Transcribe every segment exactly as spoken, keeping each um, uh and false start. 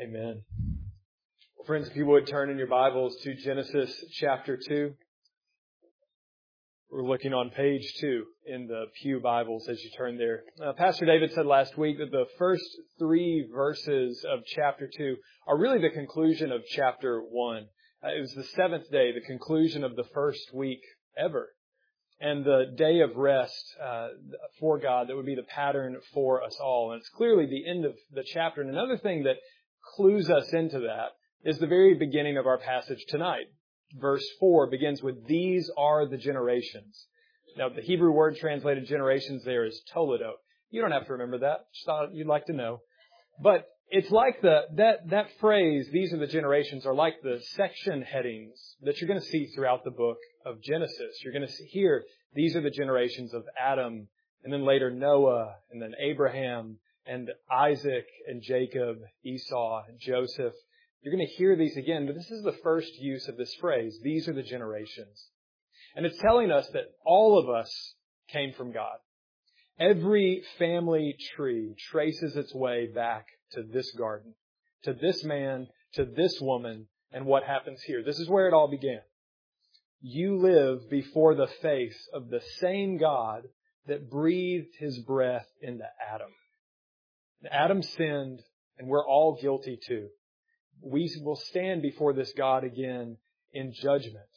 Amen. Well, friends, if you would turn in your Bibles to Genesis chapter two. We're looking on page two in the Pew Bibles as you turn there. Uh, Pastor David said last week that the first three verses of chapter two are really the conclusion of chapter one. Uh, it was the seventh day, the conclusion of the first week ever. And the day of rest uh, for God that would be the pattern for us all. And it's clearly the end of the chapter. And another thing that clues us into that is the very beginning of our passage tonight. Verse four begins with, "These are the generations." Now, the Hebrew word translated generations there is toledo. You don't have to remember that. Just thought you'd like to know. But it's like the that that phrase, "these are the generations," are like the section headings that you're going to see throughout the book of Genesis. You're going to see here, these are the generations of Adam, and then later Noah, and then Abraham, and Isaac, and Jacob, Esau, and Joseph. You're going to hear these again, but this is the first use of this phrase, "these are the generations." And it's telling us that all of us came from God. Every family tree traces its way back to this garden, to this man, to this woman, and what happens here. This is where it all began. You live before the face of the same God that breathed His breath into Adam. Adam sinned, and we're all guilty too. We will stand before this God again in judgment.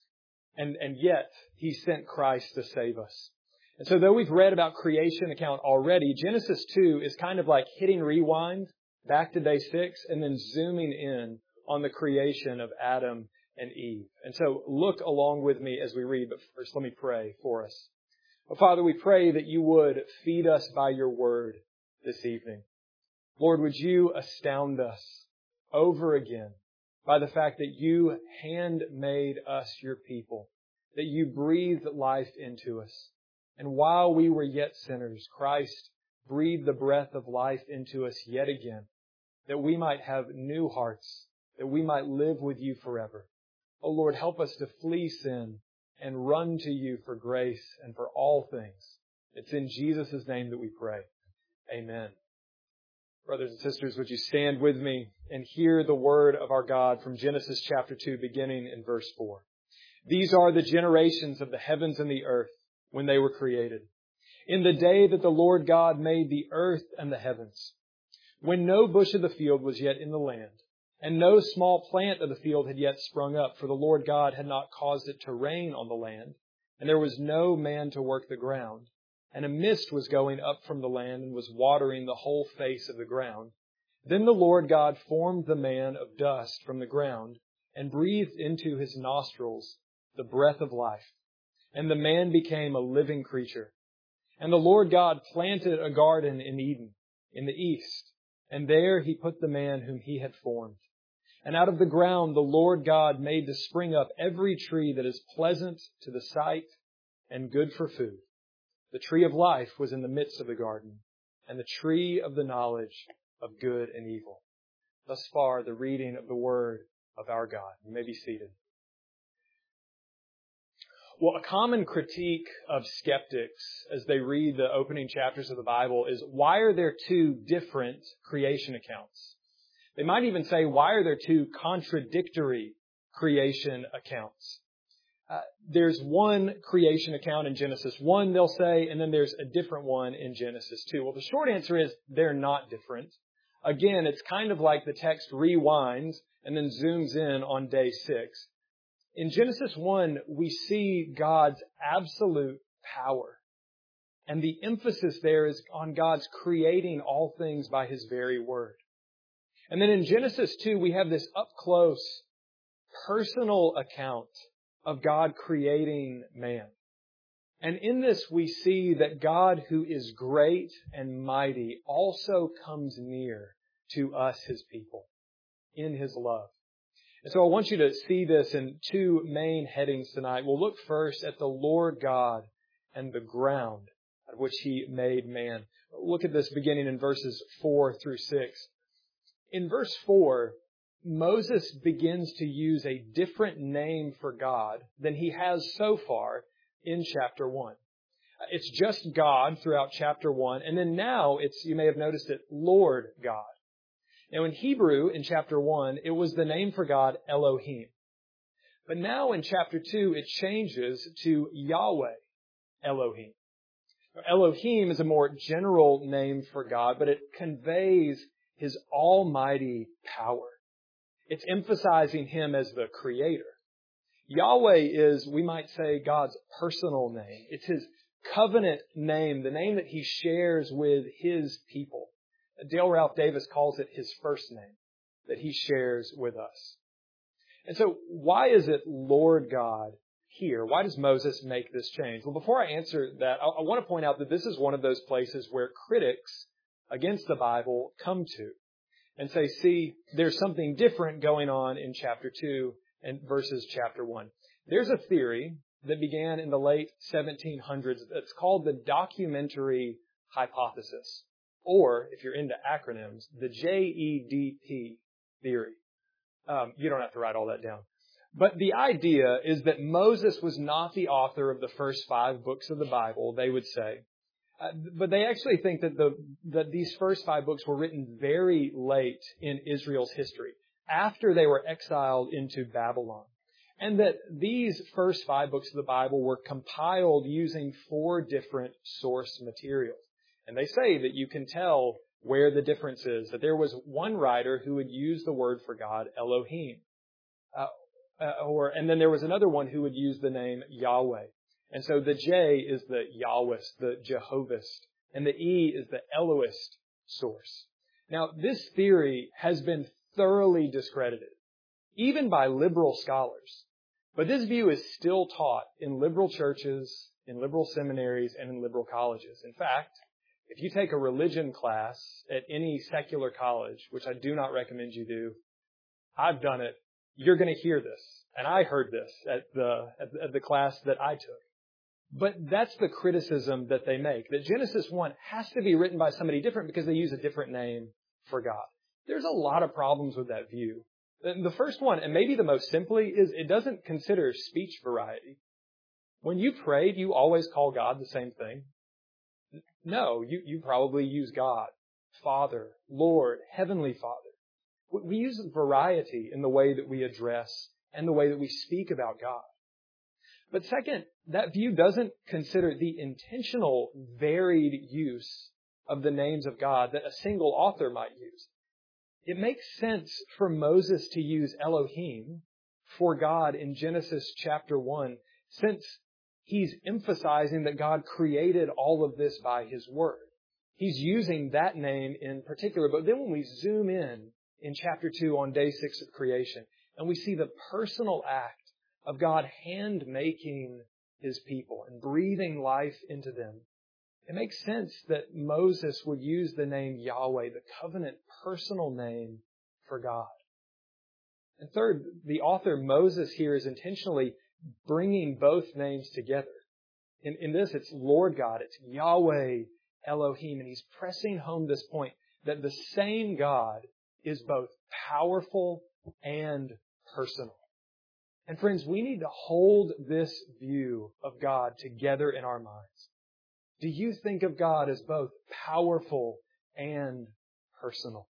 And, and yet, He sent Christ to save us. And so though we've read about creation account already, Genesis two is kind of like hitting rewind back to day six and then zooming in on the creation of Adam and Eve. And so look along with me as we read, but first let me pray for us. Well, Father, we pray that you would feed us by your word this evening. Lord, would you astound us over again by the fact that you handmade us your people, that you breathed life into us. And while we were yet sinners, Christ breathed the breath of life into us yet again, that we might have new hearts, that we might live with you forever. Oh Lord, help us to flee sin and run to you for grace and for all things. It's in Jesus' name that we pray. Amen. Brothers and sisters, would you stand with me and hear the word of our God from Genesis chapter two, beginning in verse four. "These are the generations of the heavens and the earth when they were created, in the day that the Lord God made the earth and the heavens, when no bush of the field was yet in the land, and no small plant of the field had yet sprung up, for the Lord God had not caused it to rain on the land, and there was no man to work the ground. And a mist was going up from the land and was watering the whole face of the ground. Then the Lord God formed the man of dust from the ground and breathed into his nostrils the breath of life. And the man became a living creature. And the Lord God planted a garden in Eden, in the east, and there he put the man whom he had formed. And out of the ground the Lord God made to spring up every tree that is pleasant to the sight and good for food. The tree of life was in the midst of the garden, and the tree of the knowledge of good and evil." Thus far, the reading of the word of our God. You may be seated. Well, a common critique of skeptics as they read the opening chapters of the Bible is, why are there two different creation accounts? They might even say, why are there two contradictory creation accounts? Uh, there's one creation account in Genesis one, they'll say, and then there's a different one in Genesis two. Well, the short answer is they're not different. Again, it's kind of like the text rewinds and then zooms in on day six. In Genesis one, we see God's absolute power. And the emphasis there is on God's creating all things by His very word. And then in Genesis two, we have this up-close, personal account of God creating man. And in this we see that God, who is great and mighty, also comes near to us, His people, in His love. And so I want you to see this in two main headings tonight. We'll look first at the Lord God and the ground at which He made man. Look at this beginning in verses four through six. In verse four, Moses begins to use a different name for God than he has so far in chapter one. It's just God throughout chapter one, and then now it's, you may have noticed it, Lord God. Now in Hebrew, in chapter one, it was the name for God Elohim. But now in chapter two, it changes to Yahweh Elohim. Elohim is a more general name for God, but it conveys His almighty power. It's emphasizing Him as the Creator. Yahweh is, we might say, God's personal name. It's His covenant name, the name that He shares with His people. Dale Ralph Davis calls it His first name that He shares with us. And so why is it Lord God here? Why does Moses make this change? Well, before I answer that, I, I want to point out that this is one of those places where critics against the Bible come to and say, see, there's something different going on in chapter two and versus chapter one. There's a theory that began in the late seventeen hundreds that's called the documentary hypothesis, or if you're into acronyms, the J E D P theory. Um, you don't have to write all that down. But the idea is that Moses was not the author of the first five books of the Bible, they would say. Uh, but they actually think that the that these first five books were written very late in Israel's history, after they were exiled into Babylon. And that these first five books of the Bible were compiled using four different source materials. And they say that you can tell where the difference is, that there was one writer who would use the word for God, Elohim. Uh, uh, or and then there was another one who would use the name Yahweh. And so the J is the Yahwist, the Jehovahist, and the E is the Elohist source. Now, this theory has been thoroughly discredited, even by liberal scholars. But this view is still taught in liberal churches, in liberal seminaries, and in liberal colleges. In fact, if you take a religion class at any secular college, which I do not recommend you do, I've done it, you're going to hear this. And I heard this at the, at the, at the class that I took. But that's the criticism that they make, that Genesis one has to be written by somebody different because they use a different name for God. There's a lot of problems with that view. The first one, and maybe the most simply, is it doesn't consider speech variety. When you prayed, you always call God the same thing. No, you, you probably use God, Father, Lord, Heavenly Father. We use variety in the way that we address and the way that we speak about God. But second, that view doesn't consider the intentional, varied use of the names of God that a single author might use. It makes sense for Moses to use Elohim for God in Genesis chapter one, since he's emphasizing that God created all of this by His Word. He's using that name in particular. But then when we zoom in in chapter two on day six of creation, and we see the personal act of God hand-making His people and breathing life into them, it makes sense that Moses would use the name Yahweh, the covenant personal name for God. And third, the author Moses here is intentionally bringing both names together. In, in this, it's Lord God, it's Yahweh Elohim, and he's pressing home this point that the same God is both powerful and personal. And friends, we need to hold this view of God together in our minds. Do you think of God as both powerful and personal?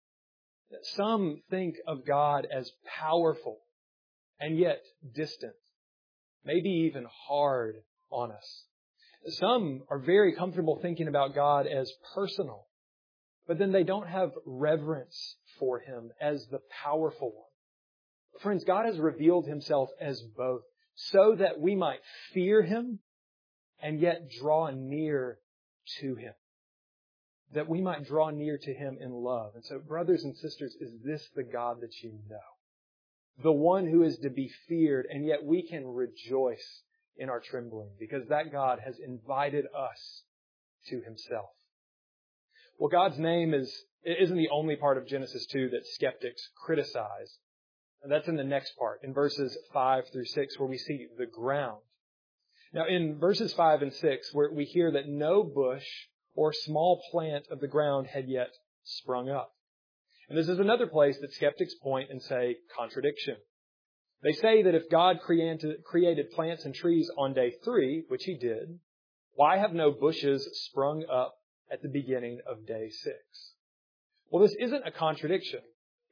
Some think of God as powerful and yet distant, maybe even hard on us. Some are very comfortable thinking about God as personal, but then they don't have reverence for Him as the powerful one. Friends, God has revealed Himself as both so that we might fear Him and yet draw near to Him. That we might draw near to Him in love. And so, brothers and sisters, is this the God that you know? The one who is to be feared, and yet we can rejoice in our trembling because that God has invited us to Himself. Well, God's name is, isn't the only part of Genesis two that skeptics criticize. And that's in the next part, in verses five through six, where we see the ground. Now, in verses five and six, where we hear that no bush or small plant of the ground had yet sprung up. And this is another place that skeptics point and say contradiction. They say that if God created, created plants and trees on day three, which He did, why have no bushes sprung up at the beginning of day six? Well, this isn't a contradiction.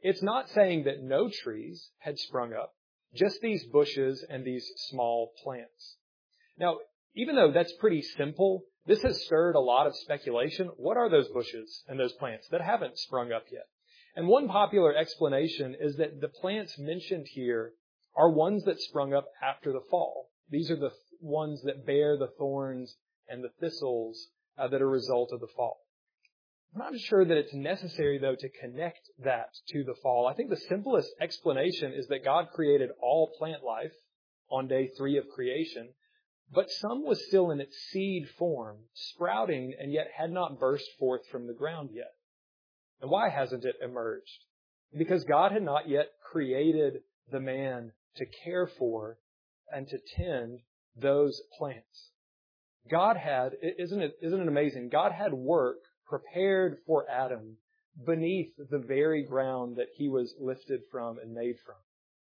It's not saying that no trees had sprung up, just these bushes and these small plants. Now, even though that's pretty simple, this has stirred a lot of speculation. What are those bushes and those plants that haven't sprung up yet? And one popular explanation is that the plants mentioned here are ones that sprung up after the fall. These are the th- ones that bear the thorns and the thistles uh, that are a result of the fall. I'm not sure that it's necessary, though, to connect that to the fall. I think the simplest explanation is that God created all plant life on day three of creation, but some was still in its seed form, sprouting, and yet had not burst forth from the ground yet. And why hasn't it emerged? Because God had not yet created the man to care for and to tend those plants. God had, isn't it, isn't it amazing? God had work prepared for Adam beneath the very ground that he was lifted from and made from.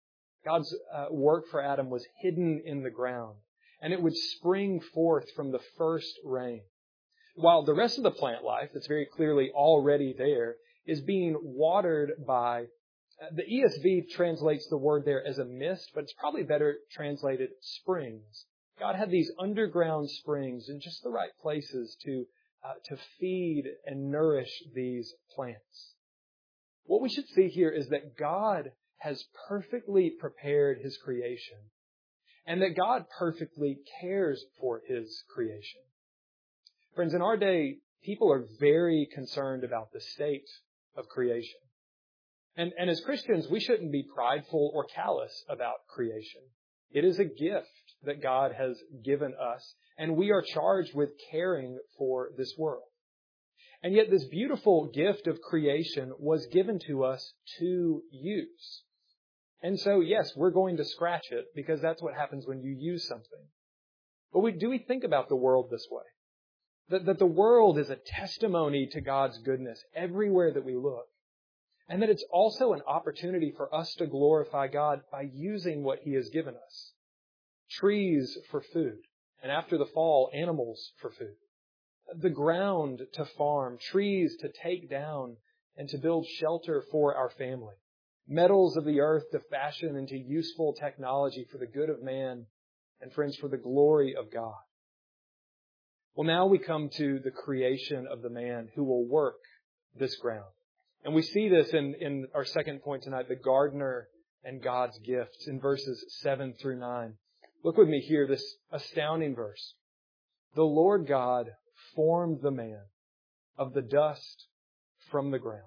God's uh, work for Adam was hidden in the ground, and it would spring forth from the first rain. While the rest of the plant life, that's very clearly already there, is being watered by, uh, the E S V translates the word there as a mist, but it's probably better translated springs. God had these underground springs in just the right places to uh, to feed and nourish these plants. What we should see here is that God has perfectly prepared His creation, and that God perfectly cares for His creation. Friends, in our day, people are very concerned about the state of creation. And, and as Christians, we shouldn't be prideful or callous about creation. It is a gift that God has given us, and we are charged with caring for this world. And yet this beautiful gift of creation was given to us to use. And so, yes, we're going to scratch it because that's what happens when you use something. But we, do we think about the world this way? That, that the world is a testimony to God's goodness everywhere that we look. And that it's also an opportunity for us to glorify God by using what He has given us. Trees for food, and after the fall, animals for food. The ground to farm, trees to take down and to build shelter for our family. Metals of the earth to fashion into useful technology for the good of man and, friends, for the glory of God. Well, now we come to the creation of the man who will work this ground. And we see this in, in our second point tonight, the gardener and God's gifts in verses seven through nine. Look with me here, this astounding verse. The Lord God formed the man of the dust from the ground.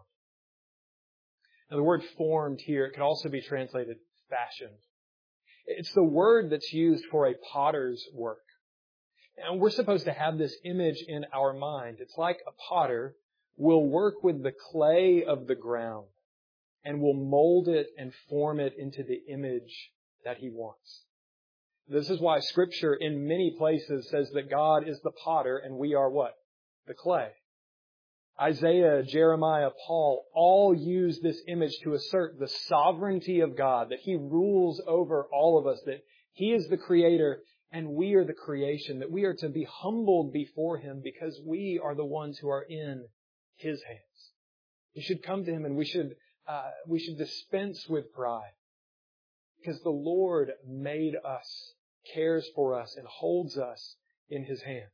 Now the word formed here, it could also be translated fashioned. It's the word that's used for a potter's work. And we're supposed to have this image in our mind. It's like a potter will work with the clay of the ground and will mold it and form it into the image that he wants. This is why Scripture in many places says that God is the potter and we are what? The clay. Isaiah, Jeremiah, Paul all use this image to assert the sovereignty of God, that He rules over all of us, that He is the creator and we are the creation, that we are to be humbled before Him because we are the ones who are in His hands. We should come to Him and we should uh, we should dispense with pride because the Lord made us, cares for us, and holds us in His hands.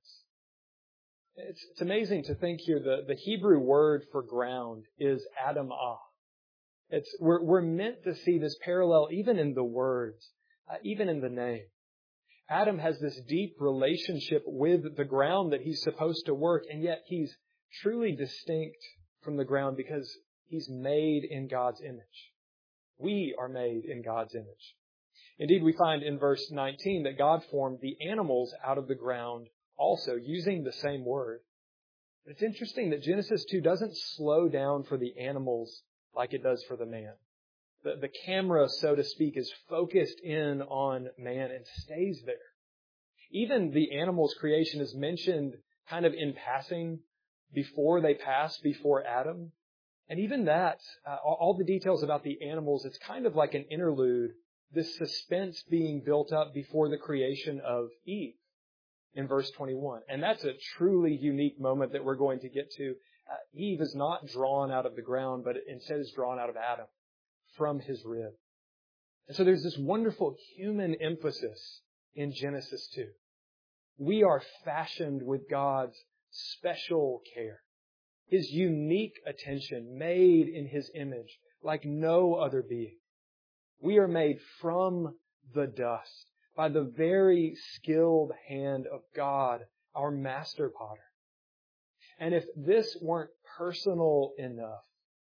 It's, it's amazing to think here the, the Hebrew word for ground is Adamah. It's we're, we're meant to see this parallel even in the words, uh, even in the name. Adam has this deep relationship with the ground that he's supposed to work, and yet he's truly distinct from the ground because he's made in God's image. We are made in God's image. Indeed, we find in verse nineteen that God formed the animals out of the ground also, using the same word. But it's interesting that Genesis two doesn't slow down for the animals like it does for the man. The, the camera, so to speak, is focused in on man and stays there. Even the animals' creation is mentioned kind of in passing before they pass before Adam. And even that, uh, all the details about the animals, it's kind of like an interlude, this suspense being built up before the creation of Eve in verse twenty-one. And that's a truly unique moment that we're going to get to. Uh, Eve is not drawn out of the ground, but instead is drawn out of Adam. from his rib. And so there's this wonderful human emphasis in Genesis two. We are fashioned with God's special care, His unique attention, made in His image like no other being. We are made from the dust by the very skilled hand of God, our master potter. And if this weren't personal enough,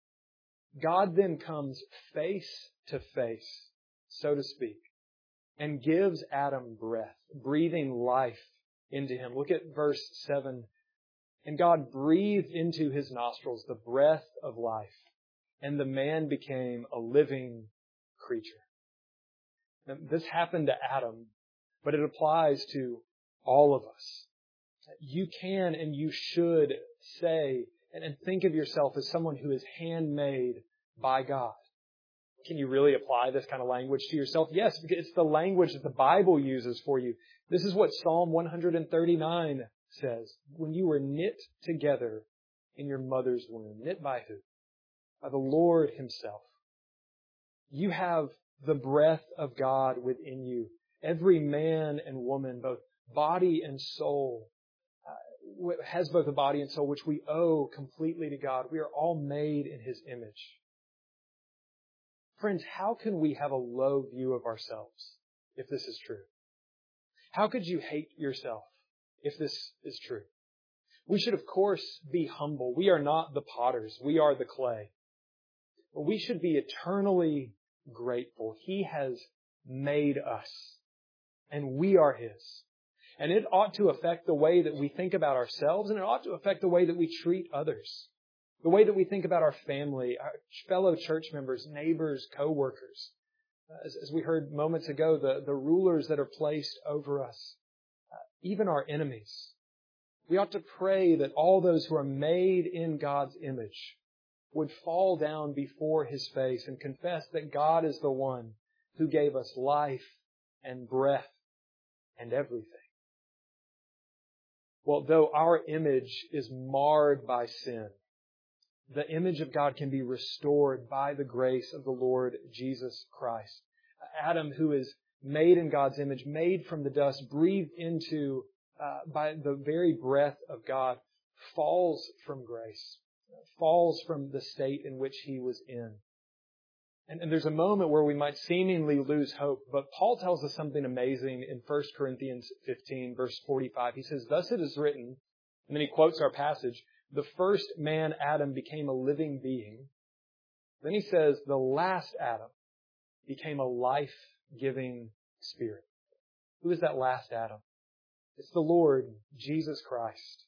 God then comes face to face, so to speak, and gives Adam breath, breathing life into him. Look at verse seven. And God breathed into his nostrils the breath of life, and the man became a living creature. Now, this happened to Adam, but it applies to all of us. You can and you should say and, and think of yourself as someone who is handmade by God. Can you really apply this kind of language to yourself? Yes, because it's the language that the Bible uses for you. This is what Psalm one thirty-nine says. When you were knit together in your mother's womb. Knit by who? By the Lord Himself. You have the breath of God within you. Every man and woman, both body and soul, uh, has both a body and soul, which we owe completely to God. We are all made in His image. Friends, how can we have a low view of ourselves if this is true? How could you hate yourself if this is true? We should, of course, be humble. We are not the potters. We are the clay. But we should be eternally grateful. He has made us, and we are His. And it ought to affect the way that we think about ourselves, and it ought to affect the way that we treat others. The way that we think about our family, our fellow church members, neighbors, co-workers. As, as we heard moments ago, the, the rulers that are placed over us, uh, even our enemies. We ought to pray that all those who are made in God's image would fall down before His face and confess that God is the one who gave us life and breath and everything. Well, though our image is marred by sin, the image of God can be restored by the grace of the Lord Jesus Christ. Adam, who is made in God's image, made from the dust, breathed into uh, by the very breath of God, falls from grace, falls from the state in which he was in. And, and there's a moment where we might seemingly lose hope, but Paul tells us something amazing in First Corinthians fifteen, verse forty-five. He says, "Thus it is written," and then he quotes our passage, "The first man, Adam, became a living being." Then he says, "The last Adam became a life-giving spirit." Who is that last Adam? It's the Lord Jesus Christ.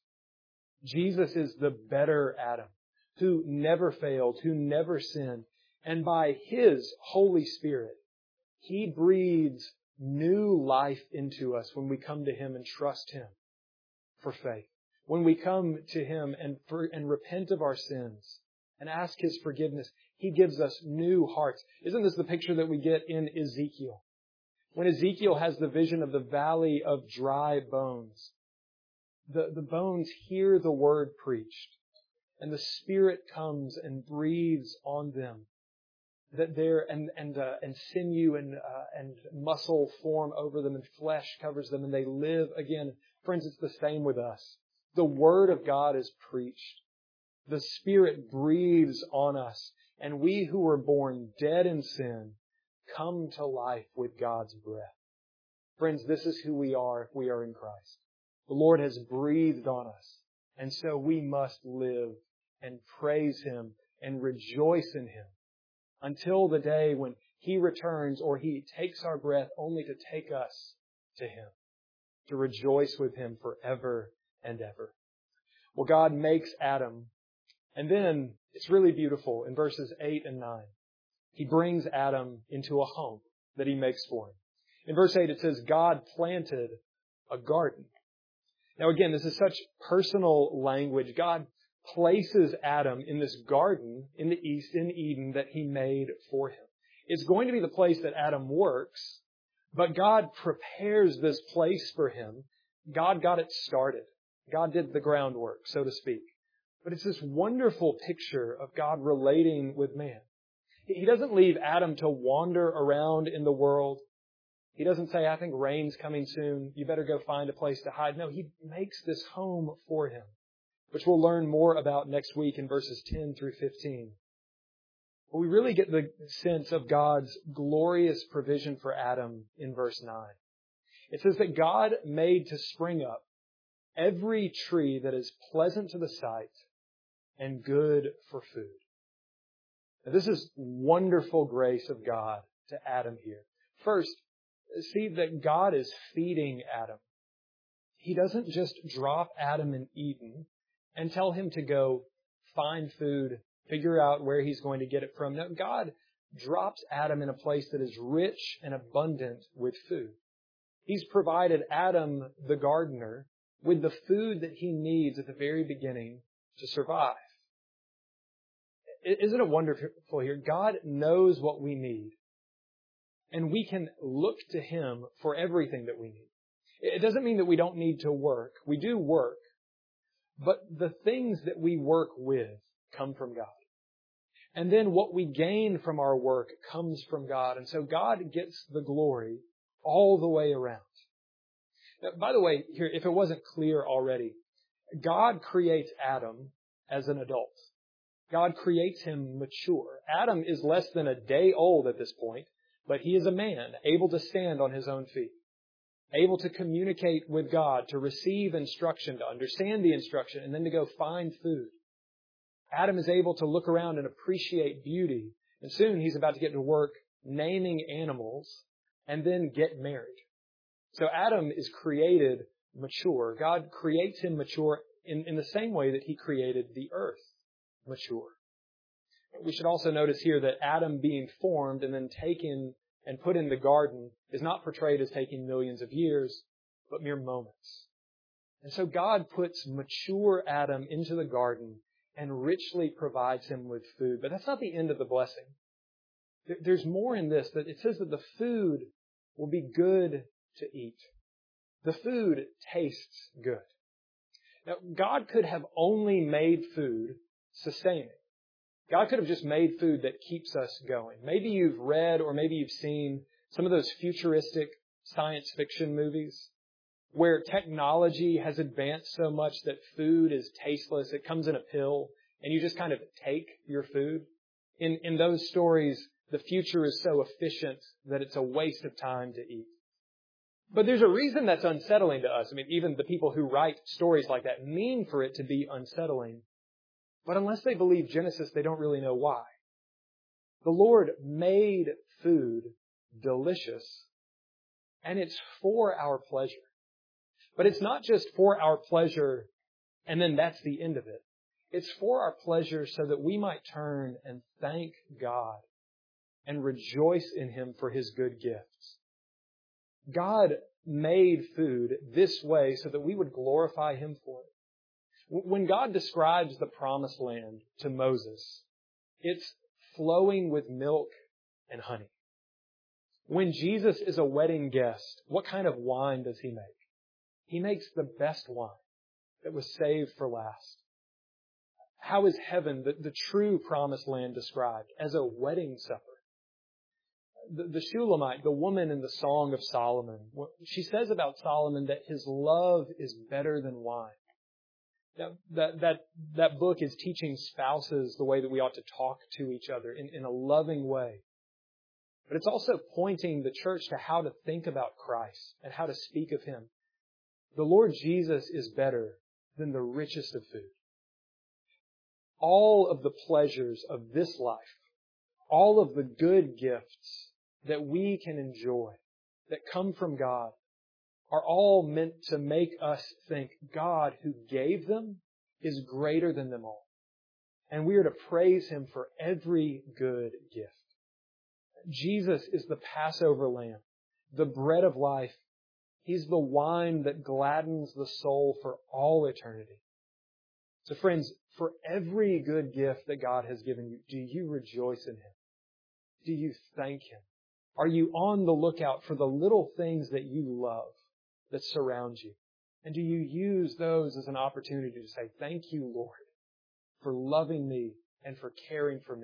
Jesus is the better Adam, who never failed, who never sinned. And by His Holy Spirit, He breathes new life into us when we come to Him and trust Him for faith. When we come to Him and for, and repent of our sins and ask His forgiveness, He gives us new hearts. Isn't this the picture that we get in Ezekiel? When Ezekiel has the vision of the valley of dry bones, the, the bones hear the word preached, and the Spirit comes and breathes on them. That there and and uh, and sinew and uh, and muscle form over them, and flesh covers them, and they live again. Friends, it's the same with us. The Word of God is preached. The Spirit breathes on us. And we who were born dead in sin come to life with God's breath. Friends, this is who we are if we are in Christ. The Lord has breathed on us. And so we must live and praise Him and rejoice in Him until the day when He returns or He takes our breath only to take us to Him, to rejoice with Him forever and ever. Well, God makes Adam, and then it's really beautiful in verses eight and nine. He brings Adam into a home that He makes for him. In verse eight it says, God planted a garden. Now again, this is such personal language. God places Adam in this garden in the east, in Eden, that He made for him. It's going to be the place that Adam works, but God prepares this place for him. God got it started. God did the groundwork, so to speak. But it's this wonderful picture of God relating with man. He doesn't leave Adam to wander around in the world. He doesn't say, I think rain's coming soon. You better go find a place to hide. No, he makes this home for him, which we'll learn more about next week in verses ten through fifteen. But we really get the sense of God's glorious provision for Adam in verse nine. It says that God made to spring up every tree that is pleasant to the sight and good for food. Now, this is wonderful grace of God to Adam here. First, see that God is feeding Adam. He doesn't just drop Adam in Eden and tell him to go find food, figure out where he's going to get it from. No, God drops Adam in a place that is rich and abundant with food. He's provided Adam, the gardener, with the food that he needs at the very beginning to survive. Isn't it wonderful here? God knows what we need, and we can look to Him for everything that we need. It doesn't mean that we don't need to work. We do work, but the things that we work with come from God. And then what we gain from our work comes from God. And so God gets the glory all the way around. Now, by the way, here, if it wasn't clear already, God creates Adam as an adult. God creates him mature. Adam is less than a day old at this point, but he is a man able to stand on his own feet, able to communicate with God, to receive instruction, to understand the instruction, and then to go find food. Adam is able to look around and appreciate beauty, and soon he's about to get to work naming animals and then get married. So Adam is created mature. God creates him mature in, in the same way that He created the earth mature. We should also notice here that Adam being formed and then taken and put in the garden is not portrayed as taking millions of years, but mere moments. And so God puts mature Adam into the garden and richly provides him with food. But that's not the end of the blessing. There's more in this, that it says that the food will be good to eat. The food tastes good. Now, God could have only made food sustaining. God could have just made food that keeps us going. Maybe you've read or maybe you've seen some of those futuristic science fiction movies where technology has advanced so much that food is tasteless. It comes in a pill and you just kind of take your food. In, in those stories, the future is so efficient that it's a waste of time to eat. But there's a reason that's unsettling to us. I mean, even the people who write stories like that mean for it to be unsettling. But unless they believe Genesis, they don't really know why. The Lord made food delicious, and it's for our pleasure. But it's not just for our pleasure, and then that's the end of it. It's for our pleasure so that we might turn and thank God and rejoice in Him for His good gifts. God made food this way so that we would glorify Him for it. When God describes the promised land to Moses, it's flowing with milk and honey. When Jesus is a wedding guest, what kind of wine does He make? He makes the best wine that was saved for last. How is heaven, the, the true promised land, described? As a wedding supper. The, the Shulamite, the woman in the Song of Solomon, she says about Solomon that his love is better than wine. Now, that, that, that book is teaching spouses the way that we ought to talk to each other in, in a loving way. But it's also pointing the church to how to think about Christ and how to speak of Him. The Lord Jesus is better than the richest of food. All of the pleasures of this life, all of the good gifts that we can enjoy, that come from God, are all meant to make us think God, who gave them, is greater than them all. And we are to praise Him for every good gift. Jesus is the Passover lamb, the bread of life. He's the wine that gladdens the soul for all eternity. So friends, for every good gift that God has given you, do you rejoice in Him? Do you thank Him? Are you on the lookout for the little things that you love that surround you? And do you use those as an opportunity to say, thank you, Lord, for loving me and for caring for me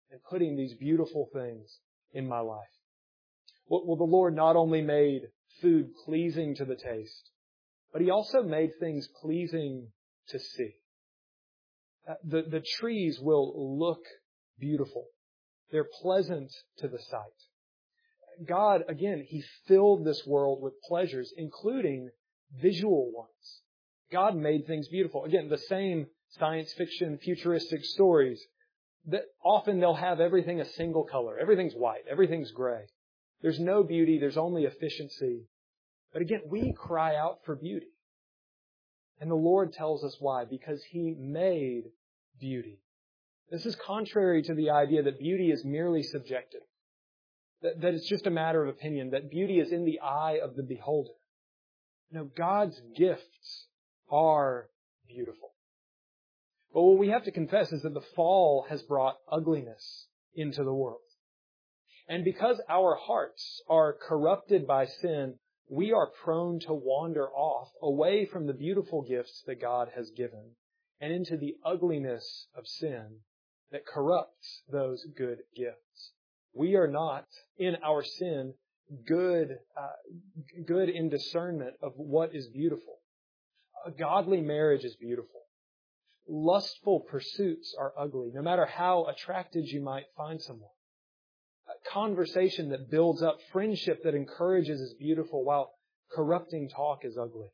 and putting these beautiful things in my life. Well, well, the Lord not only made food pleasing to the taste, but He also made things pleasing to see. Uh, the, the trees will look beautiful. They're pleasant to the sight. God, again, He filled this world with pleasures, including visual ones. God made things beautiful. Again, the same science fiction, futuristic stories, that often they'll have everything a single color. Everything's white. Everything's gray. There's no beauty. There's only efficiency. But again, we cry out for beauty. And the Lord tells us why. Because He made beauty. This is contrary to the idea that beauty is merely subjective. That, that it's just a matter of opinion. That beauty is in the eye of the beholder. No, God's gifts are beautiful. But what we have to confess is that the fall has brought ugliness into the world. And because our hearts are corrupted by sin, we are prone to wander off away from the beautiful gifts that God has given and into the ugliness of sin that corrupts those good gifts. We are not, in our sin, good, uh, good in discernment of what is beautiful. A godly marriage is beautiful. Lustful pursuits are ugly, no matter how attracted you might find someone. A conversation that builds up, friendship that encourages is beautiful, while corrupting talk is ugly.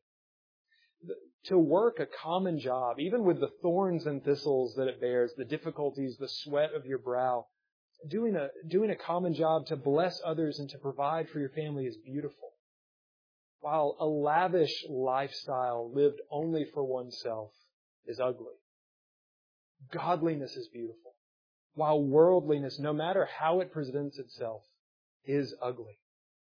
To work a common job, even with the thorns and thistles that it bears, the difficulties, the sweat of your brow, doing a, doing a common job to bless others and to provide for your family is beautiful. While a lavish lifestyle lived only for oneself is ugly. Godliness is beautiful, while worldliness, no matter how it presents itself, is ugly.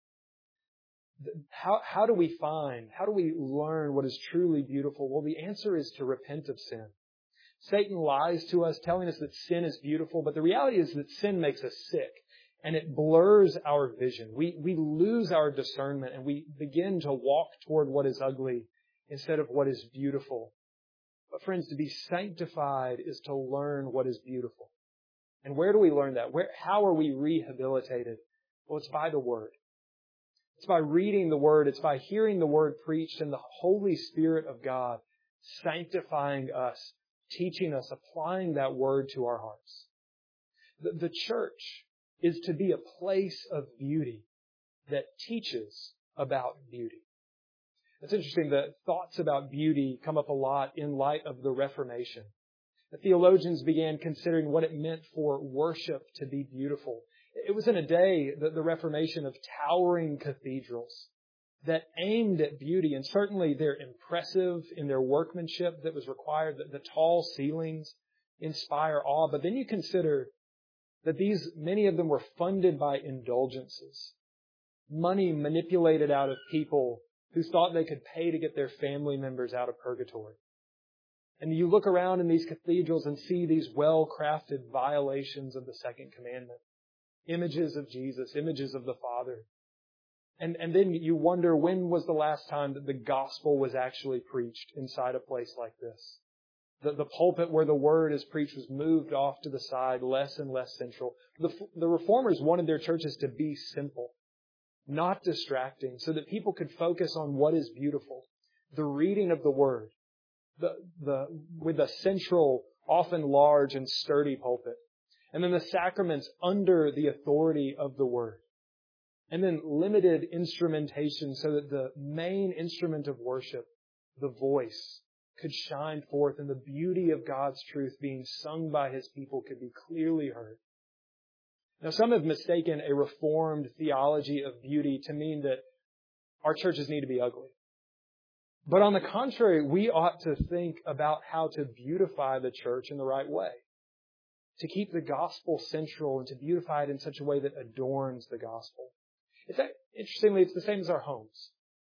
How, how do we find, how do we learn what is truly beautiful? Well, the answer is to repent of sin. Satan lies to us, telling us that sin is beautiful, but the reality is that sin makes us sick, and it blurs our vision. We, we lose our discernment, and we begin to walk toward what is ugly instead of what is beautiful. But friends, to be sanctified is to learn what is beautiful. And where do we learn that? Where, how are we rehabilitated? Well, it's by the Word. It's by reading the Word. It's by hearing the Word preached and the Holy Spirit of God sanctifying us, teaching us, applying that Word to our hearts. The, the church is to be a place of beauty that teaches about beauty. It's interesting that thoughts about beauty come up a lot in light of the Reformation. The theologians began considering what it meant for worship to be beautiful. It was in a day, the, the Reformation, of towering cathedrals that aimed at beauty, and certainly they're impressive in their workmanship that was required. The, the tall ceilings inspire awe. But then you consider that these, many of them were funded by indulgences. Money manipulated out of people who thought they could pay to get their family members out of purgatory. And you look around in these cathedrals and see these well-crafted violations of the second commandment. Images of Jesus, images of the Father. And, and then you wonder, when was the last time that the gospel was actually preached inside a place like this? The, the pulpit where the word is preached was moved off to the side, less and less central. The, the reformers wanted their churches to be simple, not distracting, so that people could focus on what is beautiful. The reading of the Word, the, the, with a central, often large and sturdy pulpit. And then the sacraments under the authority of the Word. And then limited instrumentation so that the main instrument of worship, the voice, could shine forth and the beauty of God's truth being sung by His people could be clearly heard. Now, some have mistaken a Reformed theology of beauty to mean that our churches need to be ugly. But on the contrary, we ought to think about how to beautify the church in the right way. To keep the gospel central and to beautify it in such a way that adorns the gospel. It's that, interestingly, it's the same as our homes.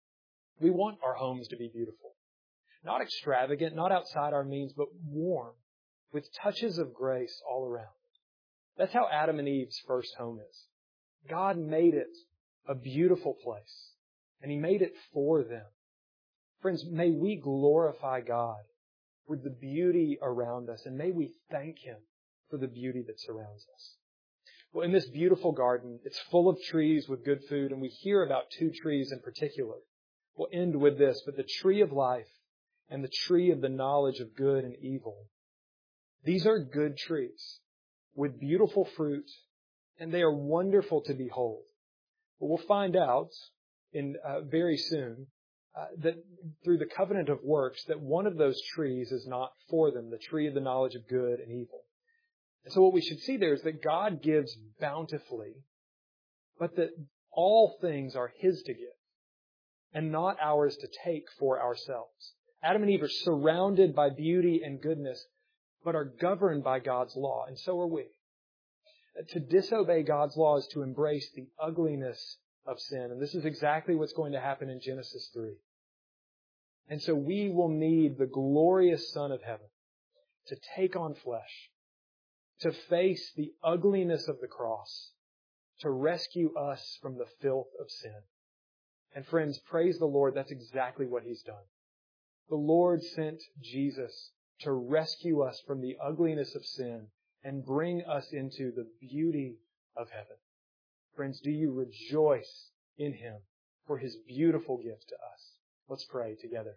We want our homes to be beautiful. Not extravagant, not outside our means, but warm, with touches of grace all around. That's how Adam and Eve's first home is. God made it a beautiful place, and He made it for them. Friends, may we glorify God with the beauty around us, and may we thank Him for the beauty that surrounds us. Well, in this beautiful garden, it's full of trees with good food, and we hear about two trees in particular. We'll end with this, but the tree of life and the tree of the knowledge of good and evil. These are good trees with beautiful fruit, and they are wonderful to behold. But we'll find out in uh, very soon uh, that through the covenant of works that one of those trees is not for them, the tree of the knowledge of good and evil. And so what we should see there is that God gives bountifully, but that all things are His to give and not ours to take for ourselves. Adam and Eve are surrounded by beauty and goodness, but are governed by God's law, and so are we. To disobey God's law is to embrace the ugliness of sin, and this is exactly what's going to happen in Genesis three. And so we will need the glorious Son of Heaven to take on flesh, to face the ugliness of the cross, to rescue us from the filth of sin. And friends, praise the Lord, that's exactly what He's done. The Lord sent Jesus to rescue us from the ugliness of sin and bring us into the beauty of heaven. Friends, do you rejoice in Him for His beautiful gift to us? Let's pray together.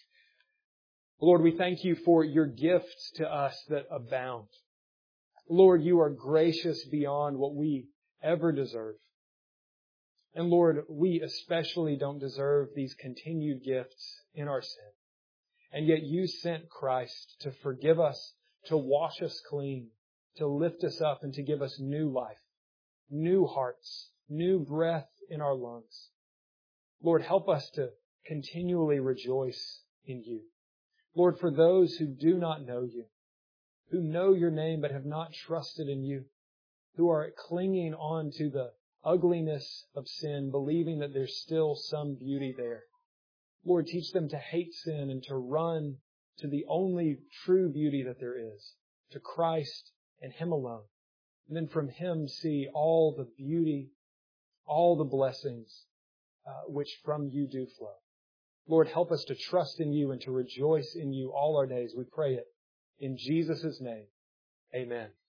Lord, we thank You for Your gifts to us that abound. Lord, You are gracious beyond what we ever deserve. And Lord, we especially don't deserve these continued gifts in our sin. And yet You sent Christ to forgive us, to wash us clean, to lift us up, and to give us new life, new hearts, new breath in our lungs. Lord, help us to continually rejoice in You. Lord, for those who do not know You, who know Your name but have not trusted in You, who are clinging on to the ugliness of sin, believing that there's still some beauty there. Lord, teach them to hate sin and to run to the only true beauty that there is, to Christ and Him alone. And then from Him see all the beauty, all the blessings uh, which from You do flow. Lord, help us to trust in You and to rejoice in You all our days. We pray it in Jesus' name. Amen.